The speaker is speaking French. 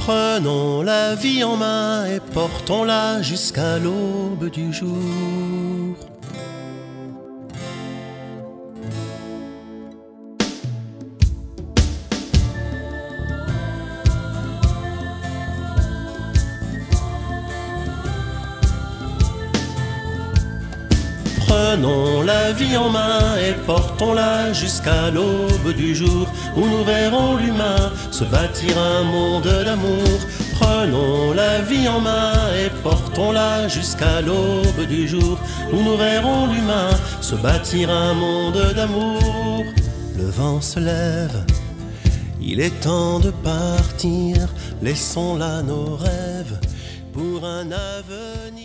Prenons la vie en main et portons-la jusqu'à l'aube du jour. Prenons la vie en main et portons-la jusqu'à l'aube du jour, où nous verrons l'humain se bâtir un monde d'amour. Prenons la vie en main et portons-la jusqu'à l'aube du jour, où nous verrons l'humain se bâtir un monde d'amour. Le vent se lève, il est temps de partir, laissons là nos rêves pour un avenir.